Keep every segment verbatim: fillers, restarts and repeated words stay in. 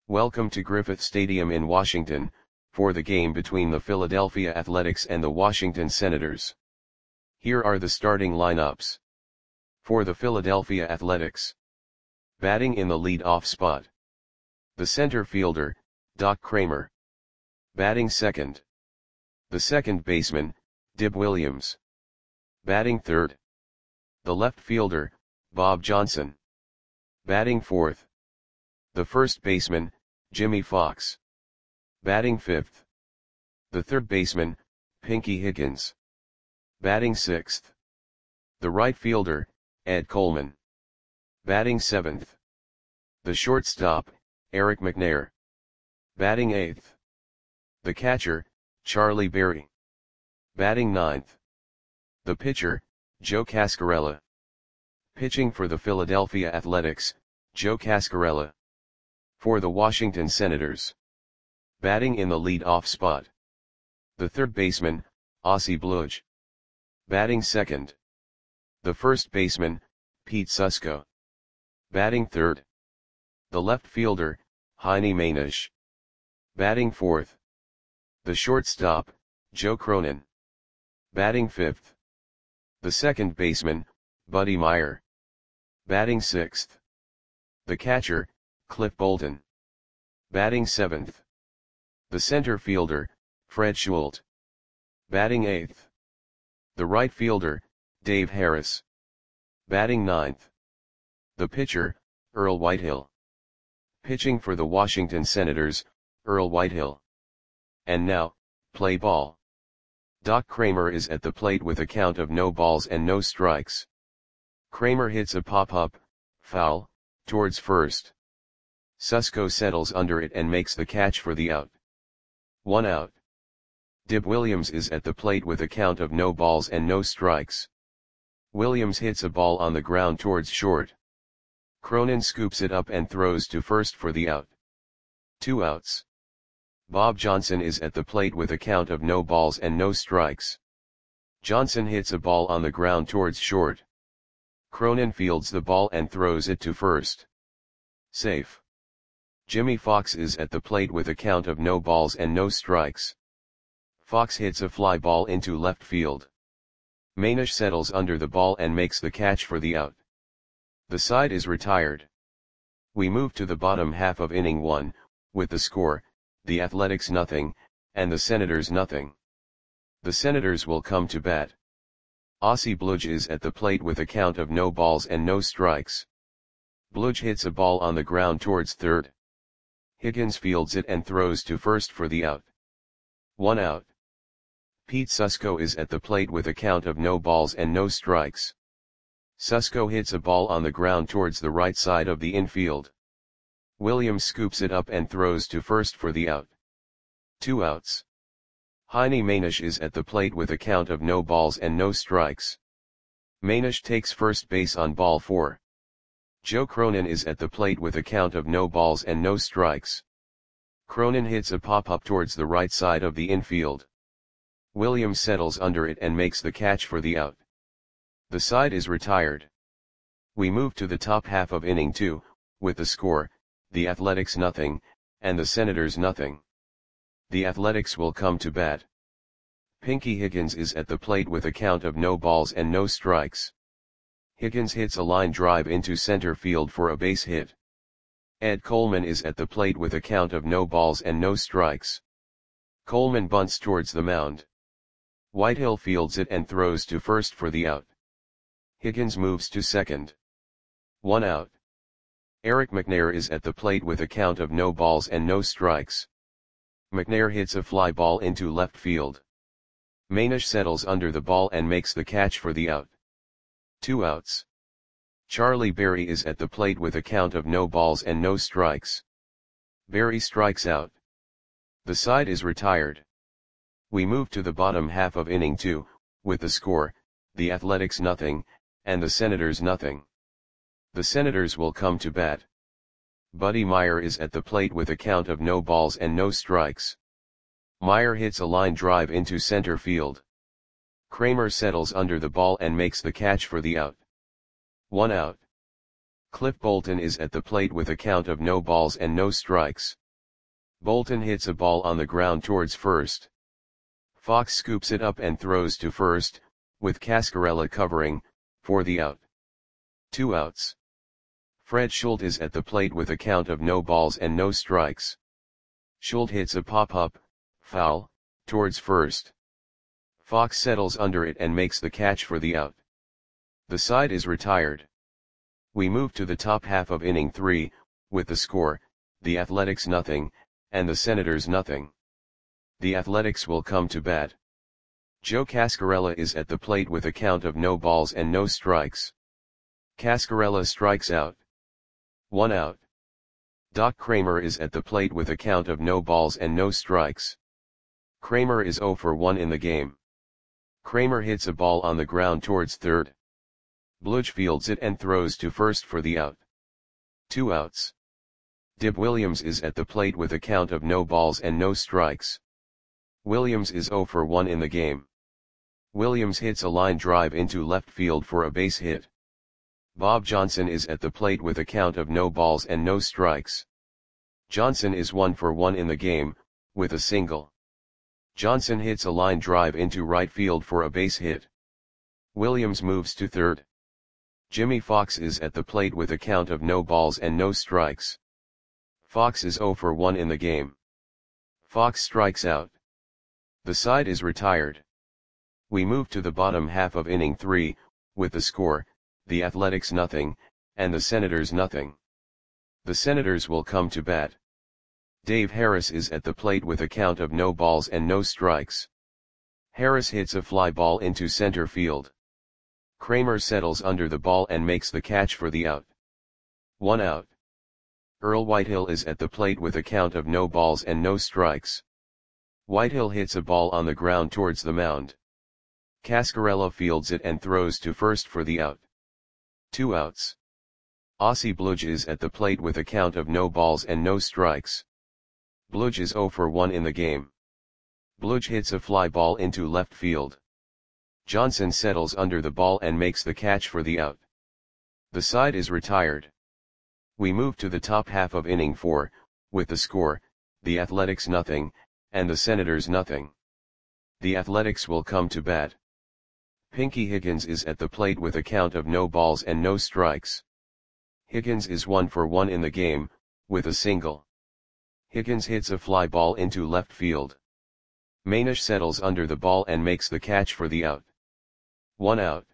Welcome to Griffith Stadium in Washington, for the game between the Philadelphia Athletics and the Washington Senators. Here are the starting lineups. For the Philadelphia Athletics. Batting in the lead-off spot. The center fielder, Doc Cramer. Batting second. The second baseman, Dib Williams. Batting third. The left fielder, Bob Johnson. Batting fourth. The first baseman, Jimmy Fox. Batting fifth. The third baseman, Pinky Higgins. Batting sixth. The right fielder, Ed Coleman. Batting seventh. The shortstop, Eric McNair. Batting eighth. The catcher, Charlie Berry. Batting ninth. The pitcher, Joe Cascarella. Pitching for the Philadelphia Athletics, Joe Cascarella. For the Washington Senators. Batting in the lead-off spot. The third baseman, Ossie Bludge. Batting second. The first baseman, Pete Susko. Batting third. The left fielder, Heine Manish. Batting fourth. The shortstop, Joe Cronin. Batting fifth. The second baseman, Buddy Meyer. Batting sixth. The catcher, Cliff Bolton. Batting seventh. The center fielder, Fred Schult. Batting eighth. The right fielder, Dave Harris. Batting ninth. The pitcher, Earl Whitehill. Pitching for the Washington Senators, Earl Whitehill. And now, play ball. Doc Cramer is at the plate with a count of no balls and no strikes. Cramer hits a pop-up, foul, towards first. Susko settles under it and makes the catch for the out. One out. Dib Williams is at the plate with a count of no balls and no strikes. Williams hits a ball on the ground towards short. Cronin scoops it up and throws to first for the out. Two outs. Bob Johnson is at the plate with a count of no balls and no strikes. Johnson hits a ball on the ground towards short. Cronin fields the ball and throws it to first. Safe. Jimmy Fox is at the plate with a count of no balls and no strikes. Fox hits a fly ball into left field. Manish settles under the ball and makes the catch for the out. The side is retired. We move to the bottom half of inning one, with the score, the Athletics nothing, and the Senators nothing. The Senators will come to bat. Ossie Bludge is at the plate with a count of no balls and no strikes. Bludge hits a ball on the ground towards third. Higgins fields it and throws to first for the out. One out. Pete Susko is at the plate with a count of no balls and no strikes. Susko hits a ball on the ground towards the right side of the infield. Williams scoops it up and throws to first for the out. Two outs. Heine Manish is at the plate with a count of no balls and no strikes. Manish takes first base on ball four. Joe Cronin is at the plate with a count of no balls and no strikes. Cronin hits a pop-up towards the right side of the infield. Williams settles under it and makes the catch for the out. The side is retired. We move to the top half of inning two, with the score, the Athletics nothing, and the Senators nothing. The Athletics will come to bat. Pinky Higgins is at the plate with a count of no balls and no strikes. Higgins hits a line drive into center field for a base hit. Ed Coleman is at the plate with a count of no balls and no strikes. Coleman bunts towards the mound. Whitehill fields it and throws to first for the out. Higgins moves to second. One out. Eric McNair is at the plate with a count of no balls and no strikes. McNair hits a fly ball into left field. Manish settles under the ball and makes the catch for the out. Two outs. Charlie Berry is at the plate with a count of no balls and no strikes. Berry strikes out. The side is retired. We move to the bottom half of inning two, with the score, the Athletics nothing, and the Senators nothing. The Senators will come to bat. Buddy Meyer is at the plate with a count of no balls and no strikes. Meyer hits a line drive into center field. Cramer settles under the ball and makes the catch for the out. One out. Cliff Bolton is at the plate with a count of no balls and no strikes. Bolton hits a ball on the ground towards first. Fox scoops it up and throws to first, with Cascarella covering, for the out. Two outs. Fred Schuldt is at the plate with a count of no balls and no strikes. Schuldt hits a pop-up, foul, towards first. Fox settles under it and makes the catch for the out. The side is retired. We move to the top half of inning three, with the score, the Athletics nothing, and the Senators nothing. The Athletics will come to bat. Joe Cascarella is at the plate with a count of no balls and no strikes. Cascarella strikes out. One out. Doc Kramer is at the plate with a count of no balls and no strikes. Kramer is oh for one in the game. Kramer hits a ball on the ground towards third. Bludge fields it and throws to first for the out. Two outs. Dib Williams is at the plate with a count of no balls and no strikes. Williams is oh for one in the game. Williams hits a line drive into left field for a base hit. Bob Johnson is at the plate with a count of no balls and no strikes. Johnson is one for one in the game, with a single. Johnson hits a line drive into right field for a base hit. Williams moves to third. Jimmy Fox is at the plate with a count of no balls and no strikes. Fox is oh for one in the game. Fox strikes out. The side is retired. We move to the bottom half of inning three, with the score, the Athletics nothing, and the Senators nothing. The Senators will come to bat. Dave Harris is at the plate with a count of no balls and no strikes. Harris hits a fly ball into center field. Kramer settles under the ball and makes the catch for the out. One out. Earl Whitehill is at the plate with a count of no balls and no strikes. Whitehill hits a ball on the ground towards the mound. Cascarella fields it and throws to first for the out. Two outs. Ossie Bludge is at the plate with a count of no balls and no strikes. Bludge is oh for one in the game. Bludge hits a fly ball into left field. Johnson settles under the ball and makes the catch for the out. The side is retired. We move to the top half of inning four, with the score, the Athletics nothing, and the Senators nothing. The Athletics will come to bat. Pinky Higgins is at the plate with a count of no balls and no strikes. Higgins is one for one in the game, with a single. Higgins hits a fly ball into left field. Manish settles under the ball and makes the catch for the out. One out.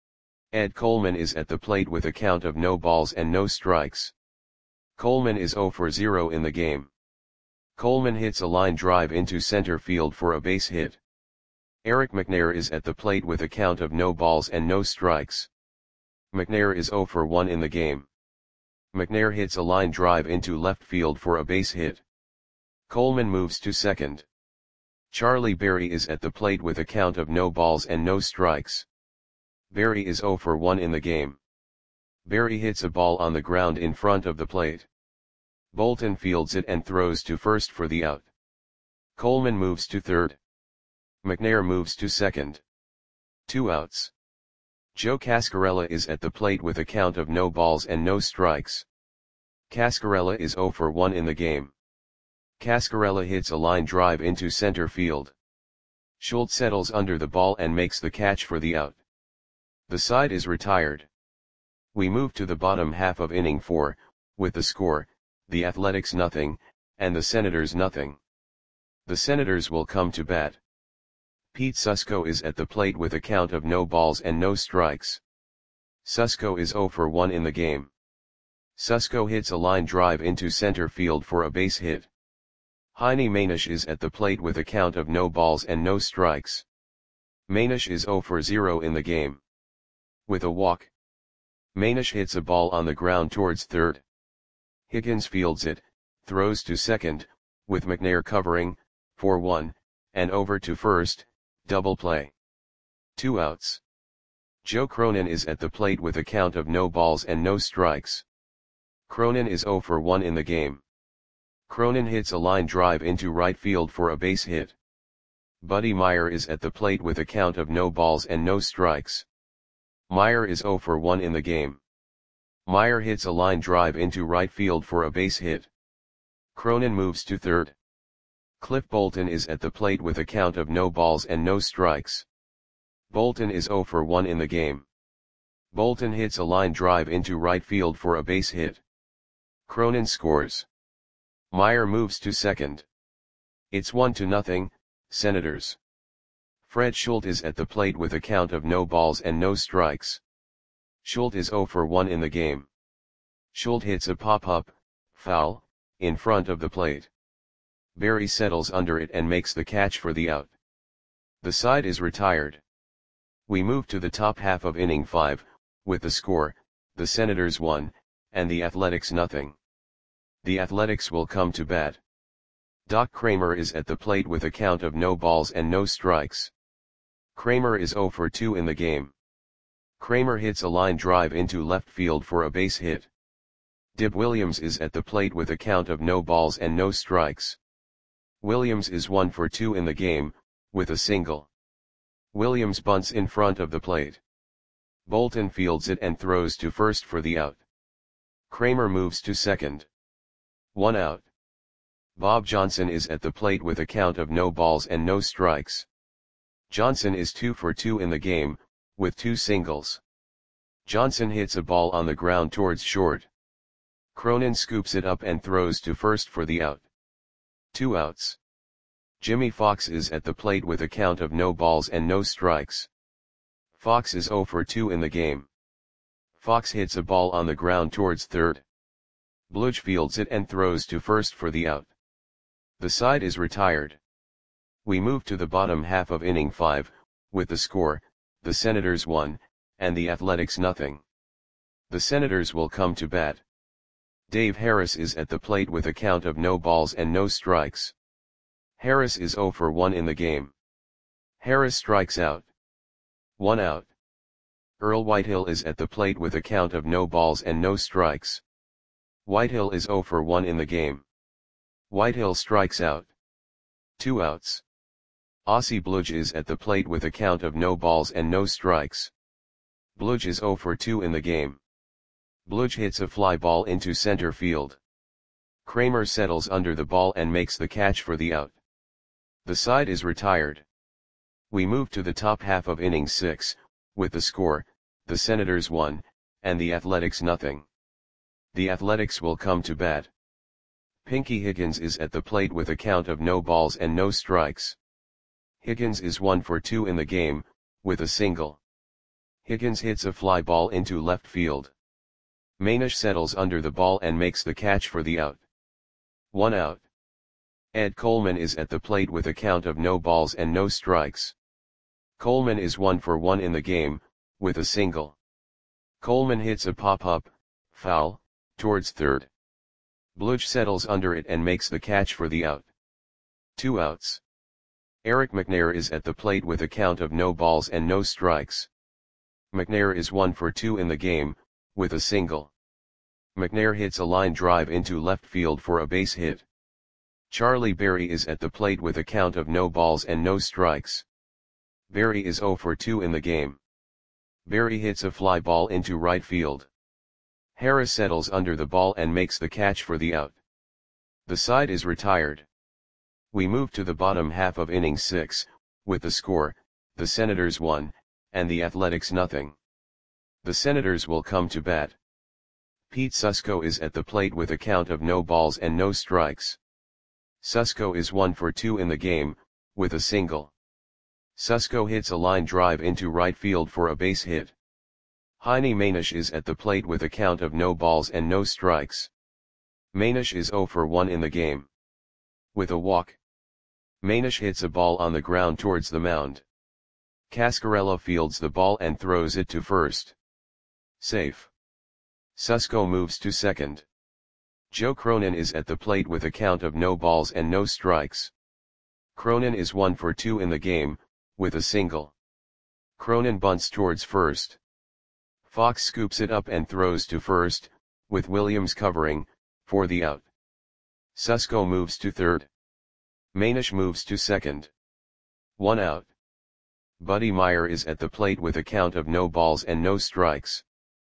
Ed Coleman is at the plate with a count of no balls and no strikes. Coleman is oh for zero in the game. Coleman hits a line drive into center field for a base hit. Eric McNair is at the plate with a count of no balls and no strikes. McNair is oh for one in the game. McNair hits a line drive into left field for a base hit. Coleman moves to second. Charlie Berry is at the plate with a count of no balls and no strikes. Berry is oh for one in the game. Berry hits a ball on the ground in front of the plate. Bolton fields it and throws to first for the out. Coleman moves to third. McNair moves to second. Two outs. Joe Cascarella is at the plate with a count of no balls and no strikes. Cascarella is oh for one in the game. Cascarella hits a line drive into center field. Schuldt settles under the ball and makes the catch for the out. The side is retired. We move to the bottom half of inning four, with the score, the Athletics nothing, and the Senators nothing. The Senators will come to bat. Pete Susko is at the plate with a count of no balls and no strikes. Susko is oh for one in the game. Susko hits a line drive into center field for a base hit. Heine Manish is at the plate with a count of no balls and no strikes. Manish is oh for zero in the game. With a walk. Manish hits a ball on the ground towards third. Higgins fields it, throws to second, with McNair covering, for one, and over to first, double play. Two outs. Joe Cronin is at the plate with a count of no balls and no strikes. Cronin is oh for one in the game. Cronin hits a line drive into right field for a base hit. Buddy Meyer is at the plate with a count of no balls and no strikes. Meyer is oh for one in the game. Meyer hits a line drive into right field for a base hit. Cronin moves to third. Cliff Bolton is at the plate with a count of no balls and no strikes. Bolton is zero for one in the game. Bolton hits a line drive into right field for a base hit. Cronin scores. Meyer moves to second. It's one to nothing, Senators. Fred Schulte is at the plate with a count of no balls and no strikes. Schulte is zero for one in the game. Schulte hits a pop-up, foul, in front of the plate. Berry settles under it and makes the catch for the out. The side is retired. We move to the top half of inning five, with the score, the Senators one, and the Athletics nothing. The Athletics will come to bat. Doc Kramer is at the plate with a count of no balls and no strikes. Kramer is zero for two in the game. Kramer hits a line drive into left field for a base hit. Dib Williams is at the plate with a count of no balls and no strikes. Williams is one for two in the game, with a single. Williams bunts in front of the plate. Bolton fields it and throws to first for the out. Kramer moves to second. One out. Bob Johnson is at the plate with a count of no balls and no strikes. Johnson is two for two in the game, with two singles. Johnson hits a ball on the ground towards short. Cronin scoops it up and throws to first for the out. Two outs. Jimmy Fox is at the plate with a count of no balls and no strikes. Fox is zero for two in the game. Fox hits a ball on the ground towards third. Bludge fields it and throws to first for the out. The side is retired. We move to the bottom half of inning five, with the score, the Senators one, and the Athletics nothing. The Senators will come to bat. Dave Harris is at the plate with a count of no balls and no strikes. Harris is zero for one in the game. Harris strikes out. One out. Earl Whitehill is at the plate with a count of no balls and no strikes. Whitehill is zero for one in the game. Whitehill strikes out. Two outs. Ossie Bludge is at the plate with a count of no balls and no strikes. Bludge is zero for two in the game. Bludge hits a fly ball into center field. Kramer settles under the ball and makes the catch for the out. The side is retired. We move to the top half of inning six, with the score, the Senators one, and the Athletics nothing. The Athletics will come to bat. Pinky Higgins is at the plate with a count of no balls and no strikes. Higgins is one for two in the game, with a single. Higgins hits a fly ball into left field. Manish settles under the ball and makes the catch for the out. One out. Ed Coleman is at the plate with a count of no balls and no strikes. Coleman is one for one in the game, with a single. Coleman hits a pop-up, foul, towards third. Bludge settles under it and makes the catch for the out. Two outs. Eric McNair is at the plate with a count of no balls and no strikes. McNair is one for two in the game, with a single. McNair hits a line drive into left field for a base hit. Charlie Berry is at the plate with a count of no balls and no strikes. Berry is zero for two in the game. Berry hits a fly ball into right field. Harris settles under the ball and makes the catch for the out. The side is retired. We move to the bottom half of inning six, with the score, the Senators one, and the Athletics nothing. The Senators will come to bat. Pete Susko is at the plate with a count of no balls and no strikes. Susko is one for two in the game, with a single. Susko hits a line drive into right field for a base hit. Heine Manish is at the plate with a count of no balls and no strikes. Manish is zero for one in the game. With a walk. Manish hits a ball on the ground towards the mound. Cascarella fields the ball and throws it to first. Safe. Susko moves to second. Joe Cronin is at the plate with a count of no balls and no strikes. Cronin is one for two in the game, with a single. Cronin bunts towards first. Fox scoops it up and throws to first, with Williams covering, for the out. Susko moves to third. Manish moves to second. One out. Buddy Meyer is at the plate with a count of no balls and no strikes.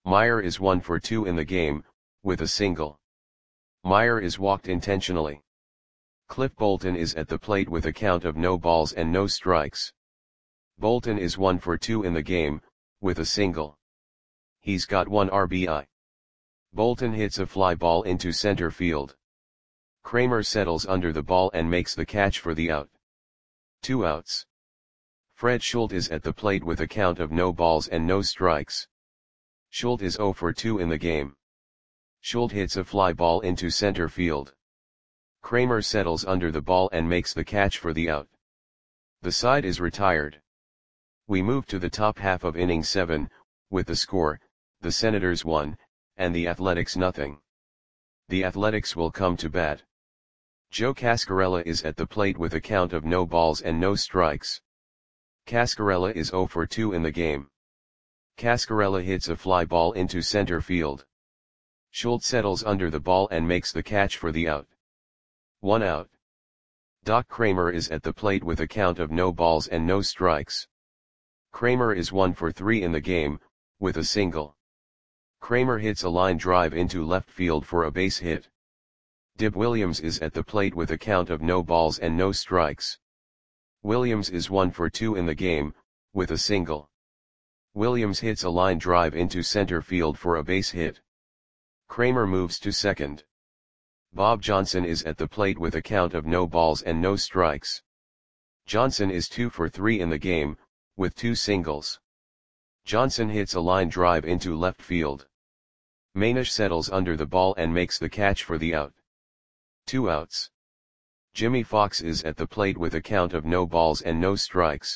Meyer is one for two in the game, with a single. Meyer is walked intentionally. Cliff Bolton is at the plate with a count of no balls and no strikes. Bolton is one for two in the game, with a single. He's got one R B I. Bolton hits a fly ball into center field. Kramer settles under the ball and makes the catch for the out. Two outs. Fred Schultz is at the plate with a count of no balls and no strikes. Schultz is zero for two in the game. Schultz hits a fly ball into center field. Kramer settles under the ball and makes the catch for the out. The side is retired. We move to the top half of inning seven, with the score, the Senators one, and the Athletics nothing. The Athletics will come to bat. Joe Cascarella is at the plate with a count of no balls and no strikes. Cascarella is zero for two in the game. Cascarella hits a fly ball into center field. Schultz settles under the ball and makes the catch for the out. One out. Doc Kramer is at the plate with a count of no balls and no strikes. Kramer is one for three in the game, with a single. Kramer hits a line drive into left field for a base hit. Dib Williams is at the plate with a count of no balls and no strikes. Williams is one for two in the game, with a single. Williams hits a line drive into center field for a base hit. Kramer moves to second. Bob Johnson is at the plate with a count of no balls and no strikes. Johnson is two for three in the game, with two singles. Johnson hits a line drive into left field. Manish settles under the ball and makes the catch for the out. Two outs. Jimmy Fox is at the plate with a count of no balls and no strikes.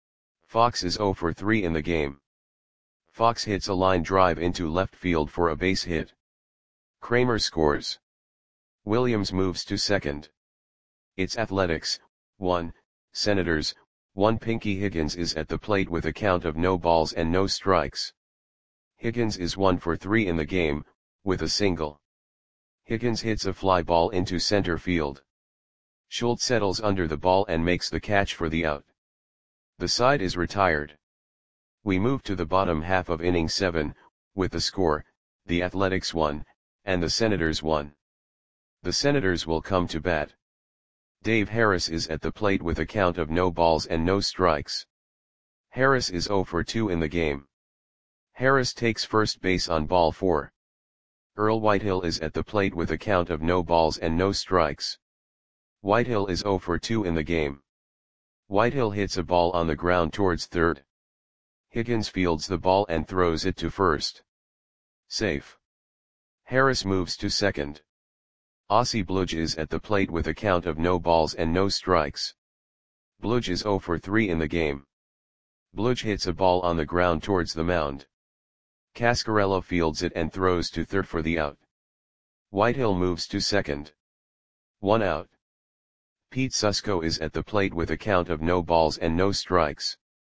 Fox is zero for three in the game. Fox hits a line drive into left field for a base hit. Kramer scores. Williams moves to second. It's Athletics, one, Senators, one. Pinky Higgins is at the plate with a count of no balls and no strikes. Higgins is one for three in the game, with a single. Higgins hits a fly ball into center field. Schultz settles under the ball and makes the catch for the out. The side is retired. We move to the bottom half of inning seven, with the score, the Athletics one, and the Senators one. The Senators will come to bat. Dave Harris is at the plate with a count of no balls and no strikes. Harris is zero for two in the game. Harris takes first base on ball four. Earl Whitehill is at the plate with a count of no balls and no strikes. Whitehill is zero for two in the game. Whitehill hits a ball on the ground towards third. Higgins fields the ball and throws it to first. Safe. Harris moves to second. Ossie Bludge is at the plate with a count of no balls and no strikes. Bludge is zero for three in the game. Bludge hits a ball on the ground towards the mound. Cascarella fields it and throws to third for the out. Whitehill moves to second. One out. Pete Susko is at the plate with a count of no balls and no strikes.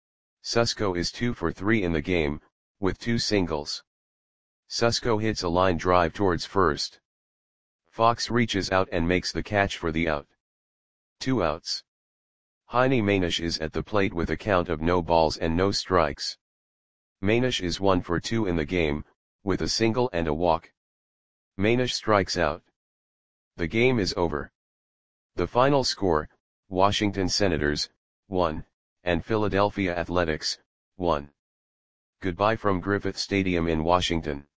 Susko is two for three in the game, with two singles. Susko hits a line drive towards first. Fox reaches out and makes the catch for the out. Two outs. Heine Manish is at the plate with a count of no balls and no strikes. Manish is one for two in the game, with a single and a walk. Manish strikes out. The game is over. The final score, Washington Senators, one, and Philadelphia Athletics, one. Goodbye from Griffith Stadium in Washington.